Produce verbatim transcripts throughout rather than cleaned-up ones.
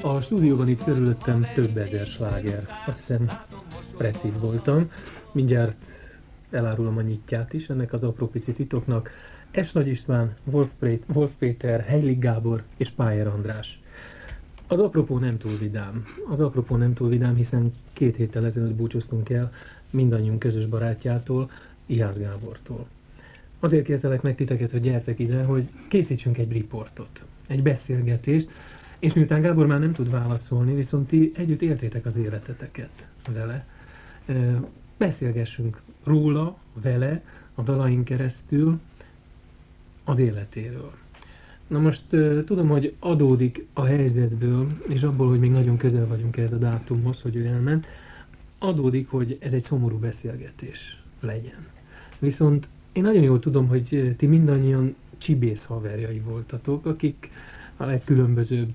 A stúdióban itt körülöttem több ezer sláger. Azt hiszem, precíz voltam. Mindjárt elárulom a nyitját is ennek az apró pici titoknak. S. Nagy István, Wolf, Pré- Wolf Péter, Heilig Gábor és Pájer András. Az apropó nem túl vidám. Az apropó nem túl vidám, hiszen két héttel ezelőtt búcsúztunk el mindannyiunk közös barátjától, Ihász Gábortól. Azért kértelek meg titeket, hogy gyertek ide, hogy készítsünk egy riportot, egy beszélgetést, és miután Gábor már nem tud válaszolni, viszont ti együtt éltétek az életeteket vele. Beszélgessünk róla, vele, a dalaink keresztül, az életéről. Na most tudom, hogy adódik a helyzetből, és abból, hogy még nagyon közel vagyunk ehhez a dátumhoz, hogy ő elment, adódik, hogy ez egy szomorú beszélgetés legyen. Viszont én nagyon jól tudom, hogy ti mindannyian csibész haverjai voltatok, akik a legkülönbözőbb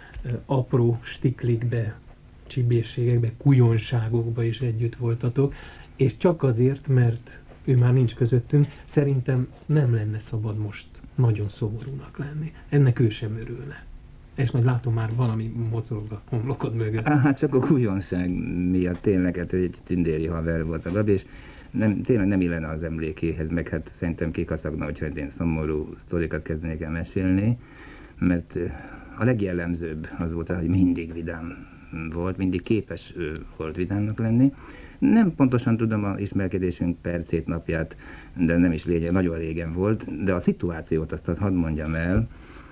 apró stiklikbe, csibészségekbe, kujonságokba is együtt voltatok, és csak azért, mert ő már nincs közöttünk, szerintem nem lenne szabad most nagyon szomorúnak lenni. Ennek ő sem örülne. És majd látom, már valami mocog a homlokod mögött. Hát csak a kujonság miatt tényleg hát egy tündéri haver volt a Gabi, és nem, tényleg nem illene az emlékéhez, meg hát szerintem kikacagna, hogyha én szomorú sztorikat kezdenék el mesélni, mert a legjellemzőbb az volt, hogy mindig vidám volt, mindig képes volt vidámnak lenni. Nem pontosan tudom az ismerkedésünk percét, napját, de nem is lényeg, nagyon régen volt, de a szituációt azt hadd mondjam el.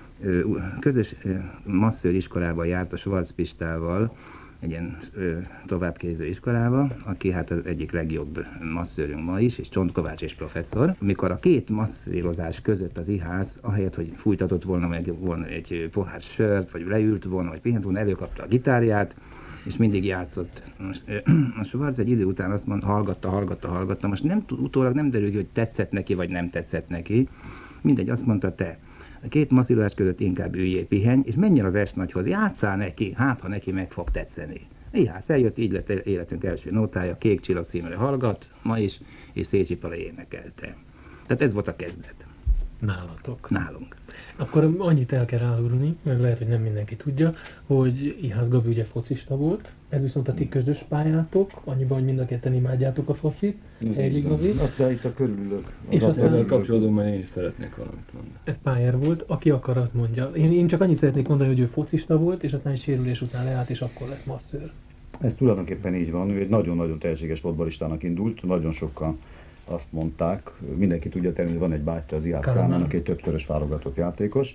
Közös masszőr iskolában járt a Schwarz Pistával, egy ilyen továbbképző iskolába, aki hát az egyik legjobb masszőrünk ma is, és Csontkovács és professzor. Mikor a két masszírozás között az Ihász, ahelyett, hogy fújtatott volna meg volna egy pohár sört, vagy leült volna, vagy pihent volna, előkapta a gitárját, és mindig játszott. Most a Schwarz egy idő után azt mondta, hallgatta, hallgatta, hallgatta, most nem, utólag nem derül ki, hogy tetszett neki, vagy nem tetszett neki. Mindegy, azt mondta, te, a két masszírozás között inkább üljél, pihenj, és menjen az S. Nagyhoz, játsszál neki, hát ha neki meg fog tetszeni. Ihász eljött, így lett életünk első nótája, Kék Csillag címre hallgat, ma is, és Szécsi Pala énekelte. Tehát ez volt a kezdet. Nálatok. Nálunk. Akkor annyit el kell árulni, mert lehet, hogy nem mindenki tudja, hogy Ihász Gabi ugye focista volt, ez viszont a ti közös pályátok, annyiban, hogy mind a ketten imádjátok a focit, Heilig Gabi. Aztán itt a körülök. És aztán ezzel kapcsolatban már én is szeretnék valamit mondani. Ez Pájer volt, aki akar, azt mondja. Én, én csak annyit szeretnék mondani, hogy ő focista volt, és aztán egy sérülés után leállt, és akkor lett masszőr. Ez tulajdonképpen így van, ő egy nagyon-nagyon tehetséges fotballistának indult, nagyon sokan azt mondták, mindenki tudja természetesen, van egy bátyja, az Ihász Kálmán, aki egy többszörös válogatott játékos,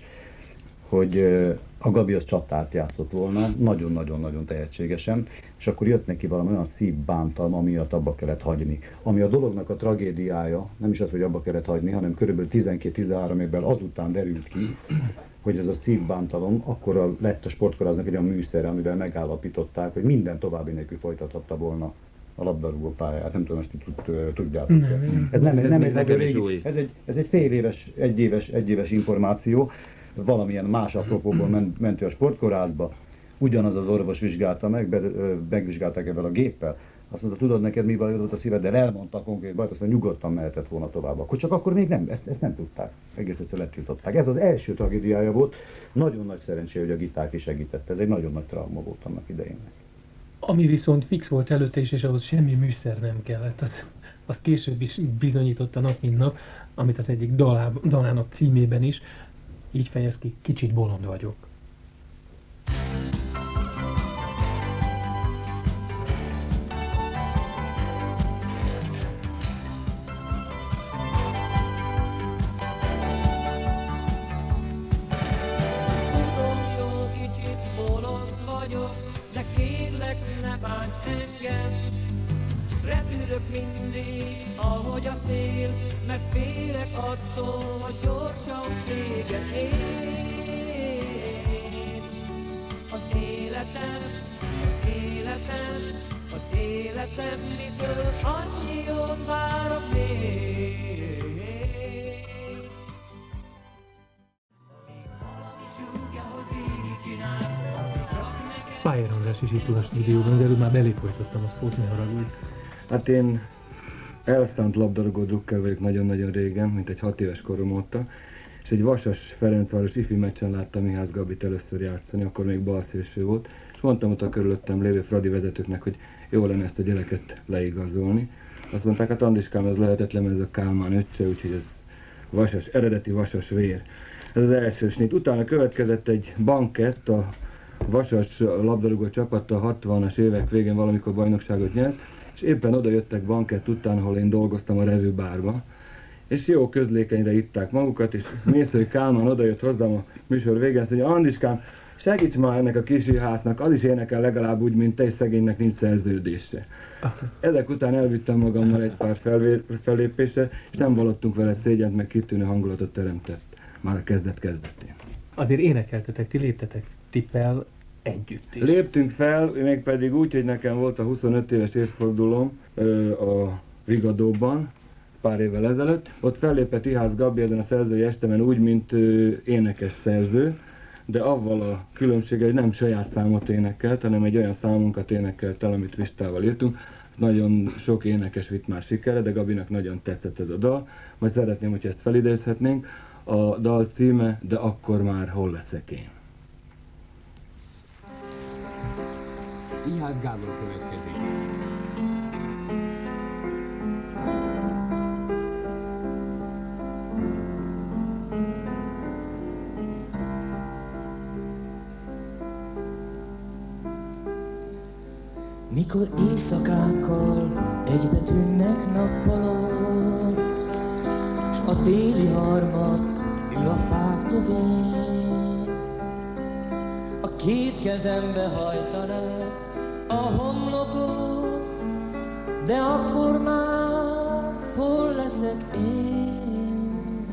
hogy a Gabi az csatát játszott volna, nagyon-nagyon-nagyon tehetségesen, és akkor jött neki valami olyan szívbántalma, miatt abba kellett hagyni. Ami a dolognak a tragédiája, nem is az, hogy abba kellett hagyni, hanem körülbelül tizenkét-tizenhárom évvel azután derült ki, hogy ez a szívbántalom akkor lett a sportkoráznak egy olyan műszere, amivel megállapították, hogy minden további nélkül folytathatta volna a labdarúgó pályát. Nem tudom, ezt tudjátok. Nem, ez nem, ez nem még egy, nekem is régi, új. ez egy, ez egy fél éves, egy éves, egy éves információ. Valamilyen más apropóból ment, ment ő a sportkorázba. Ugyanaz az orvos vizsgálta meg, be, megvizsgálták ebben a géppel. Azt mondta, tudod neked mi baj volt a szíveddel, elmondta a konkrét bajt, aztán nyugodtan mehetett volna tovább. Akkor csak akkor még nem, ezt, ezt nem tudták. Egész egyszer letiltották. Ez az első tragédiája volt. Nagyon nagy szerencsé, hogy a gitár ki segített. Ez egy nagyon nagy trauma volt annak idején. Ami viszont fix volt előtte is, és ahhoz semmi műszer nem kellett. Az, azt később is bizonyította nap, mint nap, amit az egyik dalá, dalának címében is így fejez ki, kicsit bolond vagyok. Mindig, ahogy a szél, mert félek attól, hogy gyorsan véget ér. Az életem, az életem, az életem, mitől annyi jót várok még. Valami súgja, hogy végigcsinálom, csak neked. Pájer András is itt tud a stúdióban, az előbb már belé folytottam a szót, ne haragudj. Hát én elszánt labdarúgó drukker vagyok nagyon-nagyon régen, mint egy hat éves korom óta, és egy Vasas Ferencváros ifi meccsen láttam Mihász Gabit először játszani, akkor még balszélső volt, és mondtam ott a körülöttem lévő Fradi vezetőknek, hogy jó lenne ezt a gyereket leigazolni. Azt mondták, hát Andiskám, ez lehetetlen, ez a Kálmán öccse, úgyhogy ez vasas, eredeti vasas vér. Ez az első snit. Utána következett egy bankett, a Vasas labdarúgó csapata hatvanas évek végén valamikor bajnokságot nyert, és éppen oda jöttek bankett után, ahol én dolgoztam a Revű bárba, és jó közlékenyre itták magukat, és Mészői Kálmán odajött hozzám a műsor végén, azt mondja, Andiskám, segíts már ennek a kisülyháznak, az is énekel legalább úgy, mint te, szegénynek nincs szerződése. Ezek után elvittem magammal egy pár fellépésre, és nem vallottunk vele szégyent, meg kitűnő hangulatot teremtett már a kezdet-kezdetén. Azért énekeltetek, ti léptetek ti fel együtt is. Léptünk fel, mégpedig úgy, hogy nekem volt a huszonöt éves évfordulóm a Vigadóban, pár évvel ezelőtt. Ott fellépett Ihász Gabi ezen a szerzői estemen úgy, mint énekes szerző, de avval a különbsége, hogy nem saját számot énekelt, hanem egy olyan számunkat énekelt el, amit Vistával írtunk. Nagyon sok énekes vitt már sikerre, de Gabinak nagyon tetszett ez a dal. Majd szeretném, hogy ezt felidézhetnénk. A dal címe, De akkor már hol leszek én. Ihász Gábor következik. Mikor éjszakákkal egybe tűnnek nappalok, s a téli harmat ül a fák tövén, a két kezembe hajtanák a homlokot, de akkor már hol leszek én?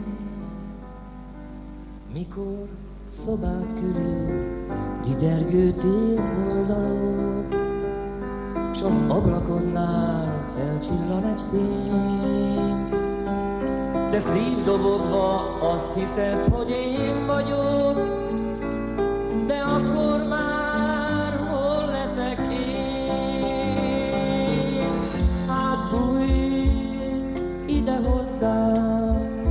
Mikor szobát körül didergő téloldalok, s az ablakonnál felcsillan egy fény, te szívdobogva azt hiszed, hogy én vagyok, de akkor már hol leszek én? Hát bújj ide hozzám,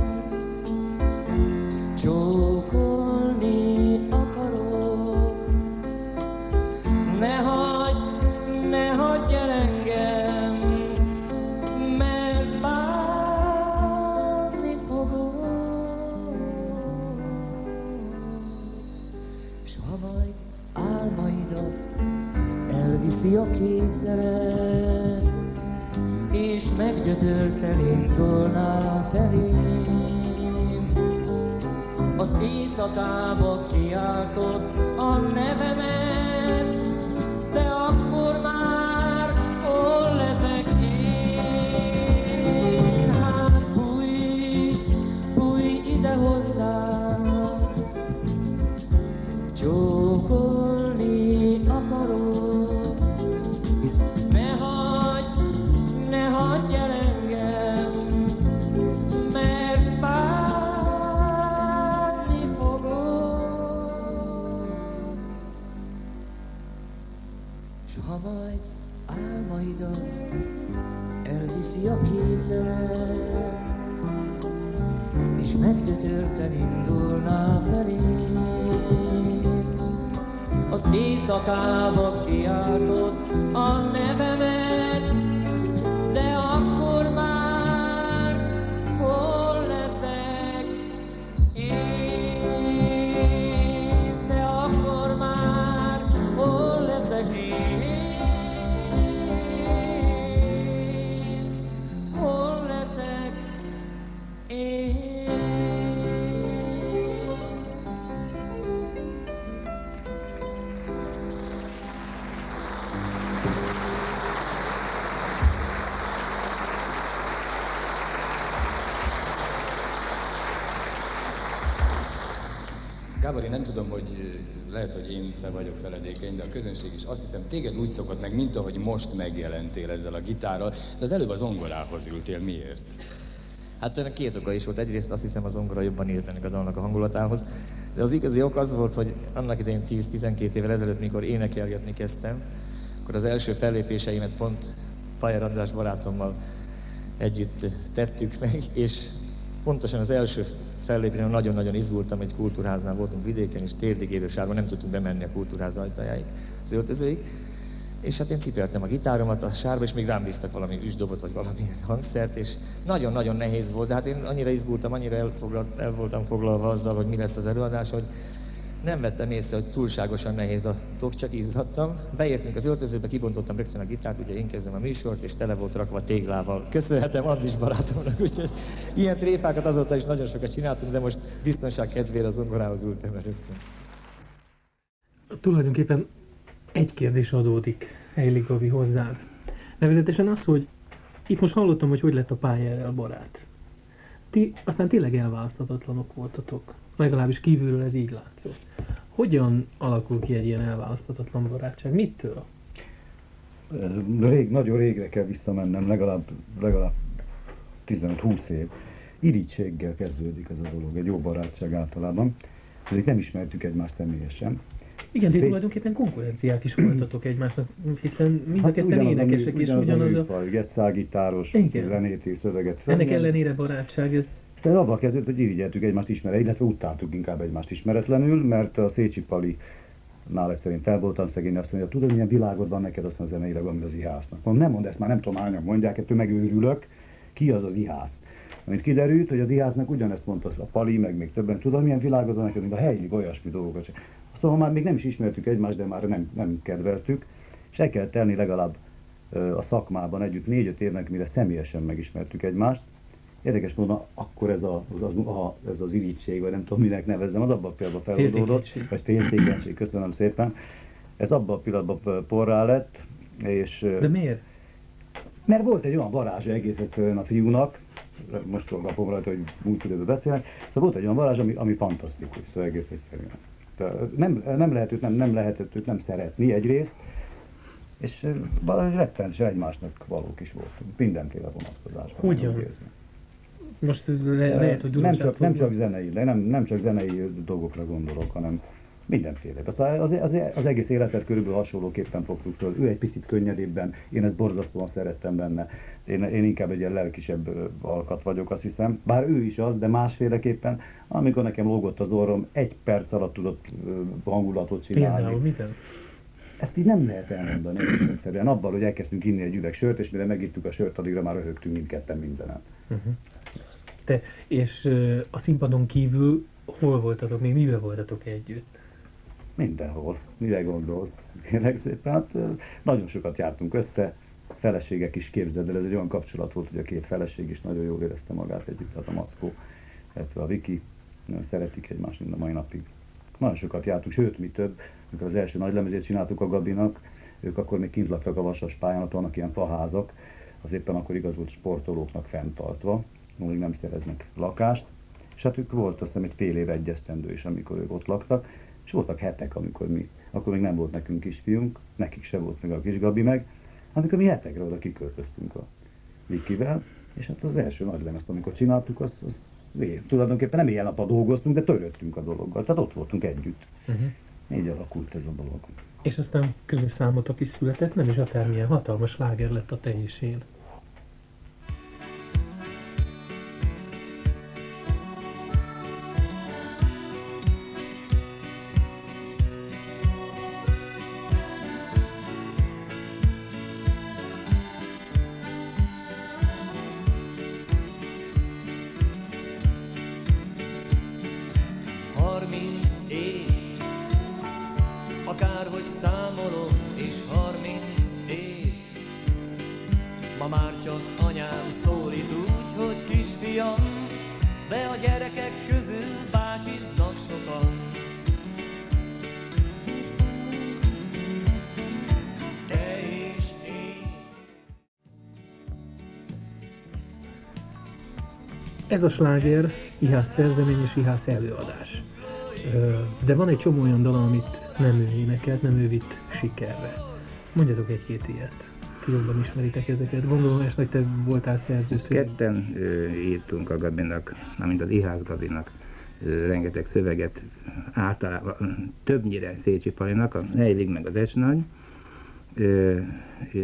csókolni akarok, ne hagyd, ne hagyj el engem, mert bánni fogok. S ha majd álmaidat elviszi a képzelet, és meggyötörten indulnál felém, az éjszakába kiáltod a nevemet, de akkor már hol leszek én? Hát bújj, bújj ide hozzám, csókolni akarok, ne hagyj, ne hagyj el engem, mert bánni fogok. S ha majd álmaidat elviszi a képzelet, és meggyötörten indulnál felém, az éjszakába kiáltod a nevemet, de akkor már hol leszek én? De akkor már hol leszek én? Hol leszek én? Gábor, én nem tudom, hogy lehet, hogy én fel vagyok feledékeny, de a közönség is azt hiszem, téged úgy szokott meg, mint ahogy most megjelentél ezzel a gitárral, de az előbb a zongorához ültél. Miért? Hát ennek két oka is volt. Egyrészt azt hiszem, a zongora jobban írt ennek a dalnak a hangulatához, de az igazi ok az volt, hogy annak idején tíz-tizenkét évvel ezelőtt, mikor énekelgetni kezdtem, akkor az első fellépéseimet pont Pajer András barátommal együtt tettük meg, és pontosan az első fellépésen nagyon-nagyon izgultam, egy kultúrháznál voltunk vidéken, és térdig élő sárban nem tudtunk bemenni a kultúrház ajtajáig, az öltözőig. És hát én cipeltem a gitáromat a sárba, és még rám bíztak valami üsdobot, vagy valami hangszert, és nagyon-nagyon nehéz volt, de hát én annyira izgultam, annyira el voltam foglalva azzal, hogy mi lesz az előadás, hogy nem vettem észre, hogy túlságosan nehéz a tok, csak izzadtam. Beértünk az öltözőbe, kibontottam rögtön a gitárt, ugye én kezdem a műsort, és tele volt rakva téglával. Köszönhetem Andis barátomnak, úgyhogy ilyen tréfákat azóta is nagyon sokat csináltunk, de most biztonság kedvére az zongorához ültem rögtön. Tulajdonképpen egy kérdés adódik, Heilig Gabi, hozzád. Nevezetesen az, hogy itt most hallottam, hogy hogy lett a pályára barát. Ti aztán tényleg elválaszthatatlanok voltatok. Legalábbis kívülről ez így látszott. Hogyan alakul ki egy ilyen elválaszthatatlan barátság? Mittől? Rég, nagyon régre kell visszamennem, legalább, legalább tizenöt-húsz év. Irigységgel kezdődik ez a dolog, egy jó barátság általában. Pedig nem ismertük egymást személyesen. Igen, de tulajdonképpen konkurenciák is voltatok egymásnak, hiszen mind a ketten hát énekesek, és ugyanaz a... a getszágitáros, zenét és szöveget fel. Ennek ellenére barátság, ez... Szóval abban kezdődött, hogy irigyeltük egymást ismeret, illetve utáltuk inkább egymást ismeretlenül, mert a Szécsi Pali nál egyszerűen fel voltam szegény, azt mondja, tudod, milyen világod van neked, azt a zeneileg, amit az ihásznak. Mondom, nem mondd ezt, már nem tudom hányan mondják, ettől megőrülök, ki az az ihász. Amit kiderült, hogy az ihásznak ugyanezt mondta a Pali, meg még többen, tudod, milyen világod van neked, mint a Heilig, olyasmi dolgokat. Szóval már még nem is ismertük egymást, de már nem, nem kedveltük, és el kell tenni legalább a szakmában együtt négy-öt évnek, mire személyesen megismertük egymást. Érdekes módon akkor ez, a, az, a, ez az irigység, vagy nem tudom minek nevezzem, az abban a pillanatban feloldódott, vagy féltékenység, köszönöm szépen. Ez abban a pillanatban porrá lett, és... De miért? Mert volt egy olyan varázsa egész egyszerűen a fiúnak, most kapom rajta, hogy múlt időben beszélek, szóval volt egy olyan varázs, ami, ami fantasztikus, szóval egész egyszerűen. Nem, nem, lehet őt, nem, nem lehetett őt nem szeretni egyrészt, és valahogy rettenetesen egymásnak valók is voltunk, mindenféle vonatkozásban. Hogyan? Most le, lehet, hogy nem csak, nem csak zenei, de nem, nem csak zenei dolgokra gondolok, hanem mindenféle. Az, az, az, az egész életet körülbelül hasonlóképpen fogtuk föl. Ő egy picit könnyedébben, én ezt borzasztóan szerettem benne. Én, én inkább egy ilyen lelkisebb alkat vagyok, azt hiszem. Bár ő is az, de másféleképpen. Amikor nekem lógott az orrom, egy perc alatt tudott hangulatot csinálni. Például miten? Ezt így nem lehet elmondani. Egyszerűen abban, hogy elkezdtünk inni egy üveg sört, és mire megittük a sört, addigra már röhögtünk mindketten mindenen. Uh-huh. Te, és uh, a színpadon kívül hol voltatok, még mivel voltatok együtt? Mindenhol. Mire gondolsz? Kérlek szépen. Hát nagyon sokat jártunk össze, feleségek is, képzeld el, ez egy olyan kapcsolat volt, hogy a két feleség is nagyon jól érezte magát együtt, tehát a Mackó, illetve a Viki, nagyon szeretik egymást mind a mai napig. Nagyon sokat jártunk, sőt, mi több, amikor az első nagy lemezét csináltuk a Gabinak, ők akkor még kint laktak a Vasas pályán, ott vannak ilyen faházak, az éppen akkor igaz volt sportolóknak fenntartva, még nem szereznek lakást, és hát ők volt azt hiszem egy fél év egyesztendő is, amikor ők ott laktak, és voltak hetek, amikor mi, akkor még nem volt nekünk kisfiunk, nekik se volt meg a kis Gabi meg, amikor mi hetekre oda kiköltöztünk a Vikivel, és hát az első nagy lemezt, amikor csináltuk, az, az én, tulajdonképpen nem ilyen napra dolgoztunk, de törődtünk a dologgal, tehát ott voltunk együtt. Uh-huh. Így alakult ez a dolog. És aztán közös számotok is született, nem is akármilyen hatalmas sláger lett a Te és én. Ez a sláger ihász szerzemény és ihász előadás. De van egy csomó olyan dal, amit nem ő énekelt, nem ő vitt sikerre. Mondjatok egy-két ilyet. Ti jobban ismeritek ezeket. Gondolom, esetleg te voltál szerző. Ketten ö, írtunk a Gabinak, amint az ihász Gabinak ö, rengeteg szöveget, általában többnyire Szécsi Palinak, a Heilig meg az Esnagy. Ö, ö,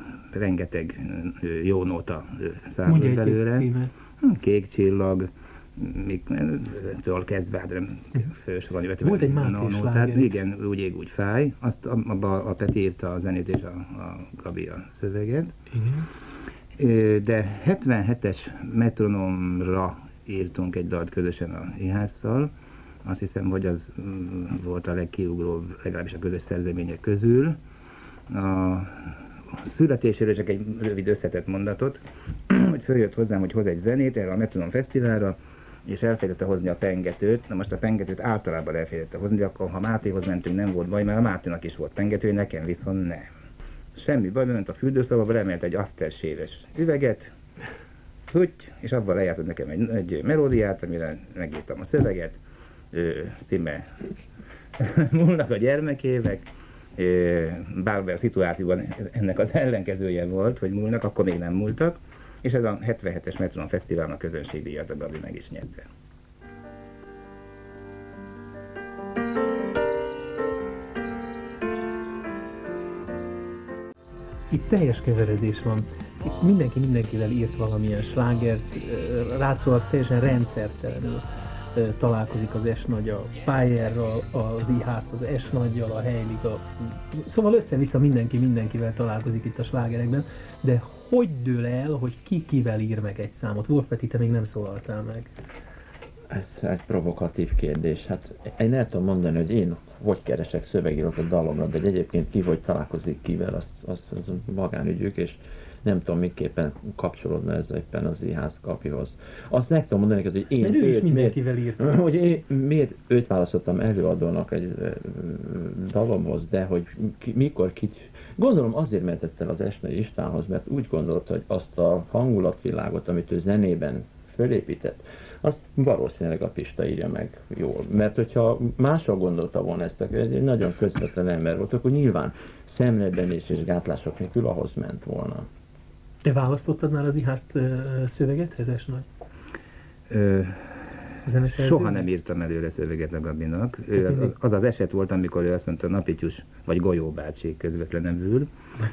rengeteg ö, jó nóta számolt belőle. Mondja egy címet. Kék csillag, miktől kezdve, hát fősorolni. Volt egy Máté sláger. Tehát igen, úgy ég, úgy fáj. Azt abban a Peti írta a zenét és a, a Gabi a szöveget. Igen. De hetvenhetes metronomra írtunk egy dalt közösen a Ihásszal. Azt hiszem, hogy az volt a legkiugróbb, legalábbis a közös szerzemények közül. A születéséről csak egy rövid összetett mondatot, hogy följött hozzám, hogy hoz egy zenét erre a Metronom Fesztiválra, és elfelejtette hozni a pengetőt. Na most a pengetőt általában elfelejtette hozni, akkor ha Mátéhoz mentünk, nem volt baj, mert a Máténak is volt pengető, nekem viszont nem. Semmi baj, bement a fürdőszobába, lemelt egy aftershave-es üveget, zuty, és abban lejátszott nekem egy, egy melódiát, amire megírtam a szöveget, címe Múlnak a gyermekévek, bár a szituációban ennek az ellenkezője volt, hogy múlnak, akkor még nem múltak, és ez a hetvenhetes Metronom Fesztiválnak közönségdíjat a Gabi meg is nyerte. Itt teljes keveredés van. Itt mindenki mindenkivel írt valamilyen slágert, rátszólag teljesen rendszertelenül találkozik az S-nagy a Pályerral, az Ihász az S-nagyjal, a Heilig a... Szóval össze-vissza mindenki mindenkivel találkozik itt a slágerekben, de hogy dől el, hogy ki kivel ír meg egy számot? Wolf Peti, te még nem szólaltál meg. Ez egy provokatív kérdés. Hát én el tudom mondani, hogy én hogy keresek szövegírót dalomra, de egyébként ki hogy találkozik kivel, azt, azt, az magánügyük, és nem tudom, miképpen kapcsolódna ez éppen az Ihász Gabihoz. Azt meg tudom mondani neked, hogy én... Mert ő is mindenkivel írt. Hogy én miért őt választottam előadónak egy dalomhoz, de hogy ki, mikor kit... Gondolom azért mehetett el az Esnai Istvánhoz, mert úgy gondolta, hogy azt a hangulatvilágot, amit ő zenében fölépített, azt valószínűleg a Pista írja meg jól. Mert hogyha máshol gondolta volna ezt, egy nagyon közvetlen ember volt, akkor nyilván szemlebenés és gátlások nélkül ahhoz ment volna. Te választottad már az Ihászt szövegethez, Esnai? Soha nem írtam előre szöveget a Gabinak. Ő, az az eset volt, amikor ő azt mondta, Napityus vagy Golyó bácsi közvetlenebbül.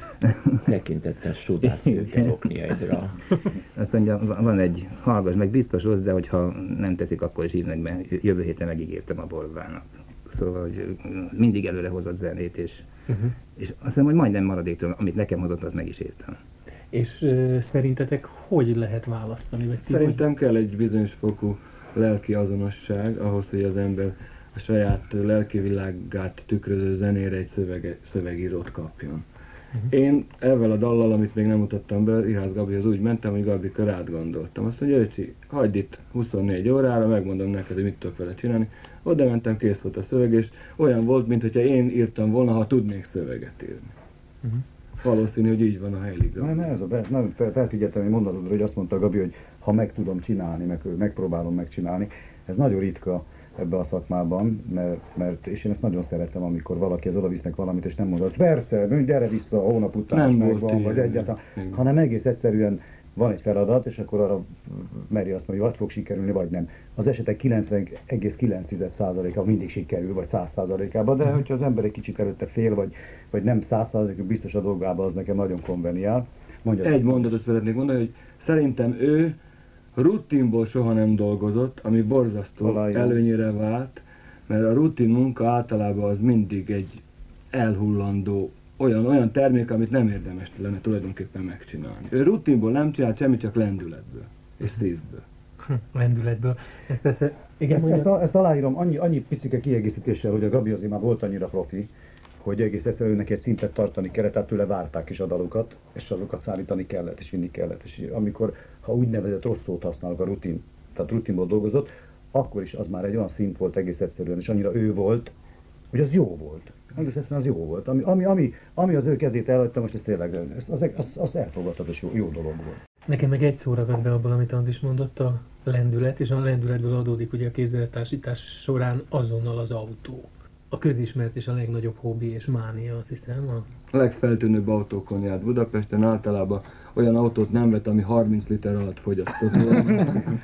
Tekintettel sudás szőke okniaidra. Azt mondja, van egy, hallgass meg, biztos rossz, de hogyha nem teszik, akkor is írnak be. Jövő héten megígértem a Borbának. Szóval, hogy mindig előre hozott zenét, és, uh-huh. és azt hiszem, hogy majdnem maradéktól, amit nekem hozott, azt meg is írtam. És uh, szerintetek hogy lehet választani? Vagy Szerintem hogy... kell egy bizonyos fokú lelki azonosság ahhoz, hogy az ember a saját lelki világát tükröző zenére egy szövege, szövegírót kapjon. Uh-huh. Én ezzel a dallal, amit még nem mutattam be, Ihász Gabihoz úgy mentem, hogy Gabikör átgondoltam. Azt mondja, Öcsi, hagyd itt huszonnégy órára, megmondom neked, hogy mit tudok vele csinálni. Oda mentem, kész volt a szöveg, és olyan volt, mintha én írtam volna, ha tudnék szöveget írni. Uh-huh. Valószínű, hogy így van a Heilig Gabi. Nem, nem, ez a, nem, felfigyeltem egy mondatodra, hogy azt mondta Gabi, hogy ha meg tudom csinálni, meg megpróbálom megcsinálni. Ez nagyon ritka ebbe a szakmában, mert, mert és én ezt nagyon szeretem, amikor valaki az oda visznek valamit, és nem mondod, hogy persze, gyere vissza a hónap után, megvan, vagy egyáltalán, hanem egész egyszerűen van egy feladat, és akkor arra meri azt mondani, hogy vagy fog sikerülni, vagy nem. Az esetek kilencven egész kilenc százaléka mindig sikerül, vagy száz százalékában, de hogyha az ember egy kicsit előtte fél, vagy, vagy nem száz százalékig biztos a dolgában, az nekem nagyon konveniál. Mondjad, egy mondatot szeretnék mondani, hogy szerintem ő rutinból soha nem dolgozott, ami borzasztó Valami előnyére vált, mert a rutin munka általában az mindig egy elhullandó olyan, olyan termék, amit nem érdemes lenne tulajdonképpen megcsinálni. Ő rutinból nem csinált semmit, csak lendületből és szívből. Lendületből. Ez persze... Igen, ezt, ezt, ezt aláírom annyi, annyi picike kiegészítéssel, hogy a Gabi azért már volt annyira profi, hogy egész egyszerűen neki egy szintet tartani kellett, tehát tőle várták is a dalokat, és azokat szállítani kellett, és vinni kellett. És amikor, ha úgynevezett rossz szót használok, a rutin, tehát rutinból dolgozott, akkor is az már egy olyan szint volt egész egyszerűen, és annyira ő volt, hogy az jó volt. Egész egyszerűen az jó volt. Ami, ami, ami, ami az ő kezét elhagyta, most ez tényleg, az, az, az, az elfogadhatós jó, jó dolog volt. Nekem meg egy szó ragad be abban, amit Andris mondott, a lendület, és a lendületből adódik ugye a képzelettársítás során azonnal az autó. A közismert és a legnagyobb hobbi és mánia, azt hiszem. A, a legfeltűnőbb autókon járt Budapesten, általában olyan autót nem vett, ami harminc liter alatt fogyasztott volna.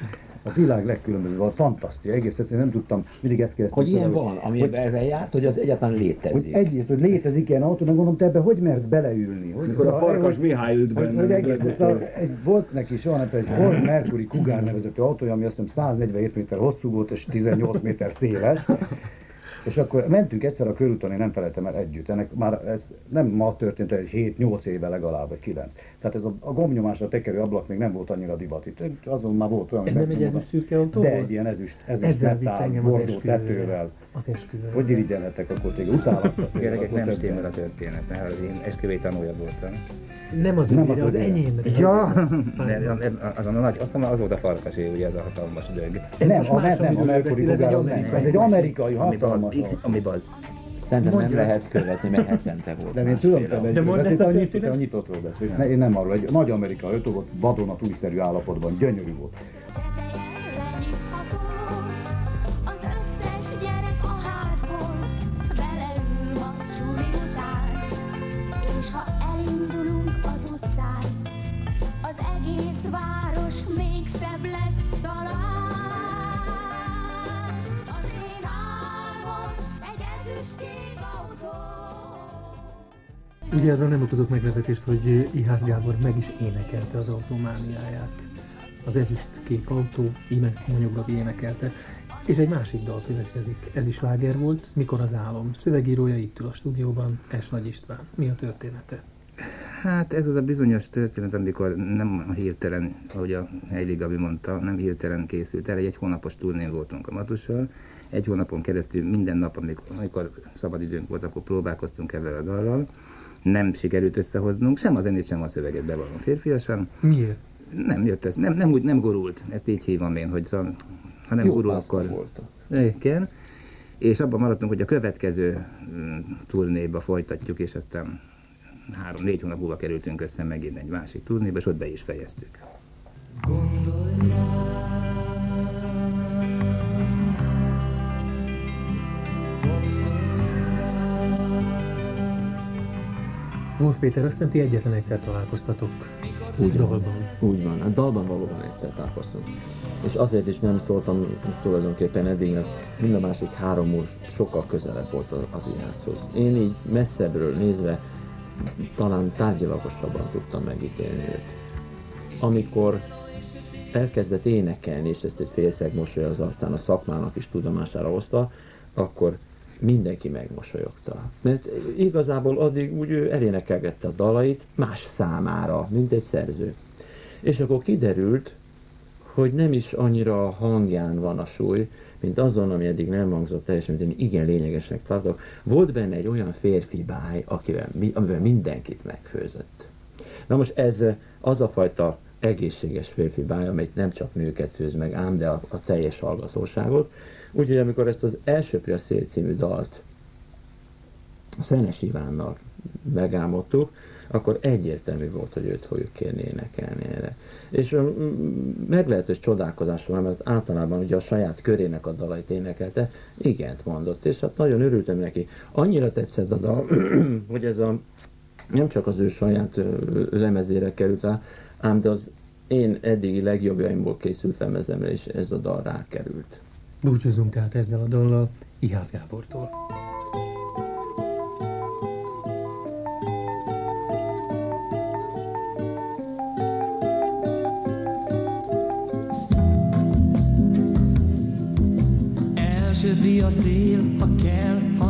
A világ legkülönbözőbb, a fantasztia, egész egyszerűen nem tudtam, mindig ezt kérdeztem. Hogy ilyen van, ami ebben járt, hogy az egyáltalán létezik. Hogy egyrészt, hogy létezik ilyen autó, de gondolom, te ebbe hogy mersz beleülni? Hogy, Mikor a Farkas Mihály ült benne. Hogy egész, szóval egy, volt neki soha nem, egy Ford Mercury Cougar nevezetű autója, ami azt hiszem száznegyvenhét méter hosszú volt és tizennyolc méter széles. És akkor mentünk egyszer a körúton, én nem felejtem el együtt. Ennek már ez nem ma történt, egy hét-nyolc éve legalább, vagy kilenc. Tehát ez a, a gombnyomásra tekerő ablak még nem volt annyira divat itt. Azon már volt olyan, ez nem egy ezüst szürke autó de volt? egy ilyen ezüst, ezüst metál, bordó tetővel. Az esküvővel. Hogy irigyelhetek akkor téged? Utálatok. Gyerekek, nem stimmel a történet, mert az én esküvői tanulja voltam. Nem az Nem ügyre, az, az enyémre. Ja, azon a nagy, azt mondom, az volt a Farkasé, ugye ez a hatalmas dög. Ez Nem, most a, más, nem, a amiről Mercury beszél, ez egy Cougar, az nem. amerikai. Ez egy amerikai Amiben hatalmas az, autó. amiben az Szerintem nem Mondja. lehet követni, mert hetente volt. De én tudom, másfél te De mondd egy, ezt a a nyitott, történetet. a nyitottról beszélsz. Ne, én nem arról, egy nagy amerikai autó volt, vadonatújszerű állapotban, gyönyörű volt. Lenyitható az összes gyerek a házból, beleül ma suli után, és ha elindulunk az utcán, az egész város még szebb lesz talán. Az én álmom egy ezüstkék autó. Ugye ezzel nem okozott meglepetést, hogy Ihász Gábor meg is énekelte az autómániáját. Az ezüst kék autó, íme Monyok Gabi énekelte. És egy másik dal következik. Ez is sláger volt, Mikor az álom. Szövegírója itt ül a stúdióban, S. Nagy István. Mi a története? Hát ez az a bizonyos történet, amikor nem hirtelen, ahogy a Heili Gabi mondta, nem hirtelen készült el, egy, egy hónapos turnén voltunk a Matussal, egy hónapon keresztül minden nap, amikor, amikor szabadidőnk volt, akkor próbálkoztunk ezzel a dallal. Nem sikerült összehoznunk, sem a zenét, sem a szöveget, bevallom férfiasan. Miért? Nem jött ez, nem, nem, úgy, nem gurult, ezt így hívom én, hogy szóval, ha nem Jó gurul, pásztor akkor... voltak. Igen. És abban maradtunk, hogy a következő mm, turnéba folytatjuk, és aztán három-négy hónap múlva kerültünk össze megint egy másik turnéba, és ott be is fejeztük. Gondolj rá, Wolf Péter, azt hiszem, ti egyetlen egyszer találkoztatok. Úgy dalban. Úgy van, a dalban valóban egyszer találkoztunk. És azért is nem szóltam tulajdonképpen eddig, mert mind a másik három úr sokkal közelebb volt az Ihászhoz. Én így messzebbről nézve talán tárgyalagosabban tudtam megítélni őt. Amikor elkezdett énekelni, és ezt egy félszeg mosoly az arcán a szakmának is tudomására hozta, akkor mindenki megmosolyogta. Mert igazából addig úgy ő elénekelgette a dalait más számára, mint egy szerző. És akkor kiderült, hogy nem is annyira a hangján van a súly, mint azon, ami eddig nem hangzott teljesen, mint én igen lényegesnek tartok. Volt benne egy olyan férfi báj, akivel, amivel mindenkit megfőzött. Na most ez az a fajta egészséges férfi báj, amely nem csak nőket főz meg, ám de a, a teljes hallgatóságot. Úgyhogy amikor ezt az Elsöpri a szél című dalt Szenes Ivánnal megálmodtuk, akkor egyértelmű volt, hogy őt fogjuk kérni énekelni erre. És um, meglehetős csodálkozás van, mert általában ugye a saját körének a dalait énekelte, igent mondott, és hát nagyon örültem neki. Annyira tetszett a dal, hogy ez a, nem csak az ő saját lemezére került rá, ám de az én eddigi legjobbjaimból készült lemezemre is ez a dal rákerült. Búcsúzunk tehát ezzel a dallal Ihász Gábortól. elsöpri a szél, ha kell, ha